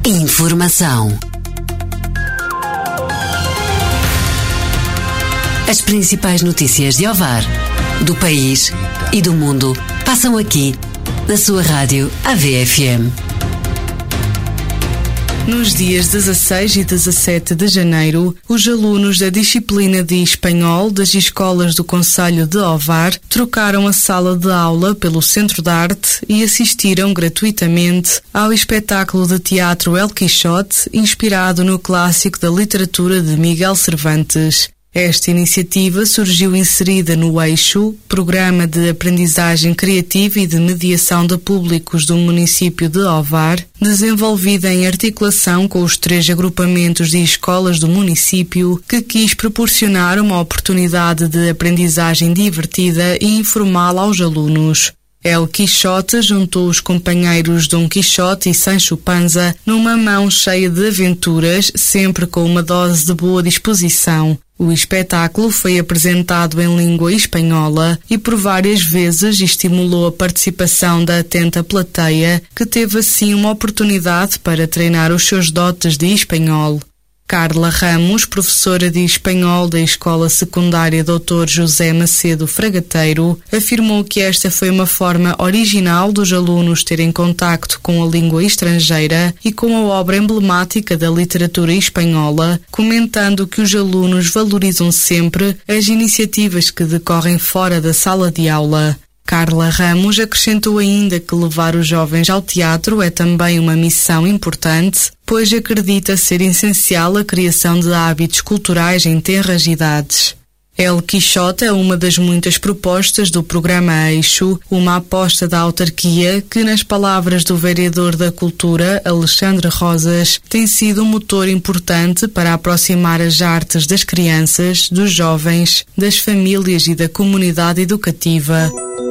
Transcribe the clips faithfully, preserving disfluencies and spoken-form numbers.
Informação. As principais notícias de Ovar, do país e do mundo passam aqui, na sua rádio A V F M. Nos dias dezasseis e dezassete de janeiro, os alunos da disciplina de Espanhol das escolas do concelho de Ovar trocaram a sala de aula pelo Centro de Arte e assistiram gratuitamente ao espetáculo de teatro El Quixote, inspirado no clássico da literatura de Miguel Cervantes. Esta iniciativa surgiu inserida no Eixo, Programa de Aprendizagem Criativa e de Mediação de Públicos do município de Ovar, desenvolvida em articulação com os três agrupamentos de escolas do município, que quis proporcionar uma oportunidade de aprendizagem divertida e informal aos alunos. El Quixote juntou os companheiros Dom Quixote e Sancho Panza numa mão cheia de aventuras, sempre com uma dose de boa disposição. O espetáculo foi apresentado em língua espanhola e por várias vezes estimulou a participação da atenta plateia, que teve assim uma oportunidade para treinar os seus dotes de espanhol. Carla Ramos, professora de espanhol da Escola Secundária doutor José Macedo Fragateiro, afirmou que esta foi uma forma original dos alunos terem contacto com a língua estrangeira e com a obra emblemática da literatura espanhola, comentando que os alunos valorizam sempre as iniciativas que decorrem fora da sala de aula. Carla Ramos acrescentou ainda que levar os jovens ao teatro é também uma missão importante, pois acredita ser essencial a criação de hábitos culturais em tenras idades. El Quixote é uma das muitas propostas do programa Eixo, uma aposta da autarquia que, nas palavras do vereador da Cultura, Alexandre Rosas, tem sido um motor importante para aproximar as artes das crianças, dos jovens, das famílias e da comunidade educativa.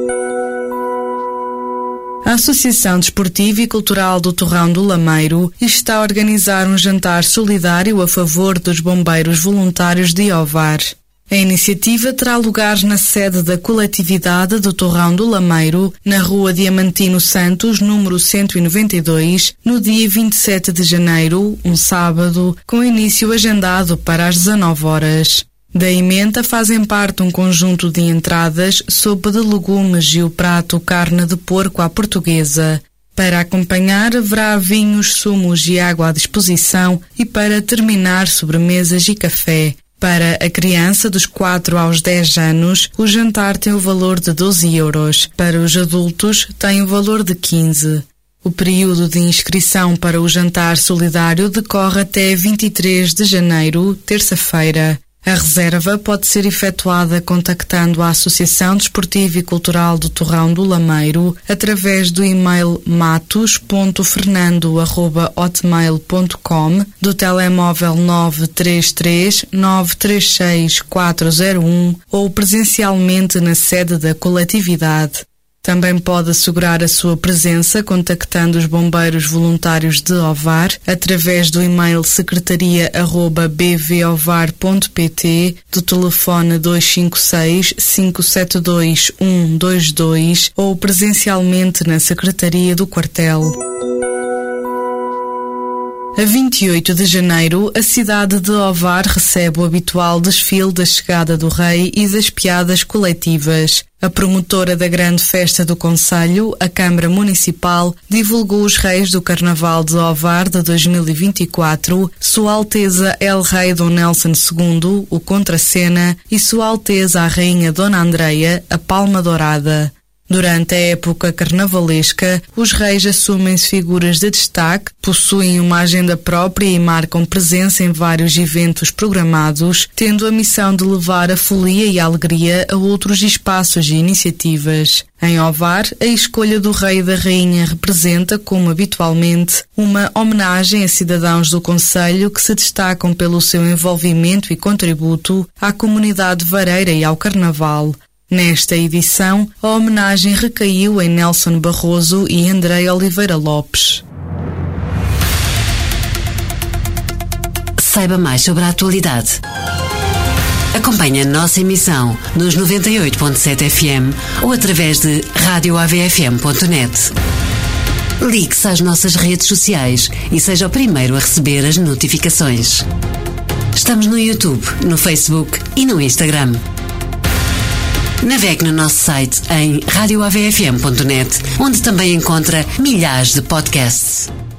A Associação Desportiva e Cultural do Torrão do Lameiro está a organizar um jantar solidário a favor dos bombeiros voluntários de Ovar. A iniciativa terá lugar na sede da coletividade do Torrão do Lameiro, na Rua Diamantino Santos, número cento e noventa e dois, no dia vinte e sete de janeiro, um sábado, com início agendado para as dezanove horas. Da emenda fazem parte um conjunto de entradas, sopa de legumes e o prato carne de porco à portuguesa. Para acompanhar, haverá vinhos, sumos e água à disposição e, para terminar, sobremesas e café. Para a criança dos quatro aos dez anos, o jantar tem o valor de doze euros. Para os adultos, tem o valor de quinze. O período de inscrição para o jantar solidário decorre até vinte e três de janeiro, terça-feira. A reserva pode ser efetuada contactando a Associação Desportiva e Cultural do Torrão do Lameiro através do e-mail matos ponto fernando arroba hotmail ponto com, do telemóvel nove três três nove três seis quatro zero um ou presencialmente na sede da coletividade. Também pode assegurar a sua presença contactando os bombeiros voluntários de Ovar através do e-mail secretaria arroba b v ovar ponto p t, do telefone dois cinco seis cinco sete dois um dois dois ou presencialmente na secretaria do quartel. A vinte e oito de janeiro, a cidade de Ovar recebe o habitual desfile da chegada do Rei e das piadas coletivas. A promotora da grande festa do concelho, a Câmara Municipal, divulgou os reis do Carnaval de Ovar de dois mil e vinte e quatro, Sua Alteza El Rei Dom Nelson segundo, o Contracena, e Sua Alteza a Rainha Dona Andreia, a Palma Dourada. Durante a época carnavalesca, os reis assumem-se figuras de destaque, possuem uma agenda própria e marcam presença em vários eventos programados, tendo a missão de levar a folia e a alegria a outros espaços e iniciativas. Em Ovar, a escolha do rei e da rainha representa, como habitualmente, uma homenagem a cidadãos do concelho que se destacam pelo seu envolvimento e contributo à comunidade vareira e ao carnaval. Nesta edição, a homenagem recaiu em Nelson Barroso e André Oliveira Lopes. Saiba mais sobre a atualidade. Acompanhe a nossa emissão nos noventa e oito ponto sete F M ou através de rádio a v f m ponto net. Ligue-se às nossas redes sociais e seja o primeiro a receber as notificações. Estamos no YouTube, no Facebook e no Instagram. Navegue no nosso site em radio a v f m ponto net, onde também encontra milhares de podcasts.